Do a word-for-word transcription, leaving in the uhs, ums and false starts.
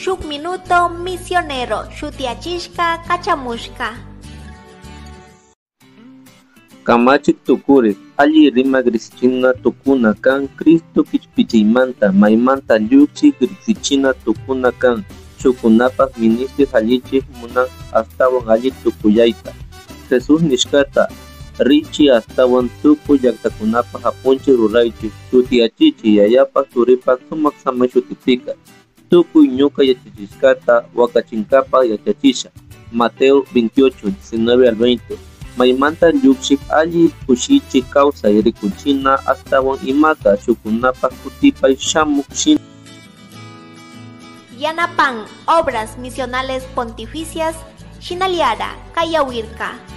shuk minuto misionero shutiachishka kachamushka. Kamachik tukuri, alli rima grisichina tukuna kan, Cristo kichpichaymanta, maymanta lluksik grisichina tukuna kan, shukunapak ministri hallichik munan astawan alli tukuyayta. Jesús nishkata, richi astawan tukuy llaktakunapak hapunchik ruraychik, shutiachichi yayapak turipak sumak samay shutipika. Tukuy ñuka yachachishkata wakachinkapak yachachisha. Mateo veintiocho, diecinueve al veinte. Maymanta lluksik alli kushichik kawsay rikuchina astawan imata shukunapak kutipay shamuk shin. Yanapan Obras Misionales Pontificias Shinaliara Kayawirka.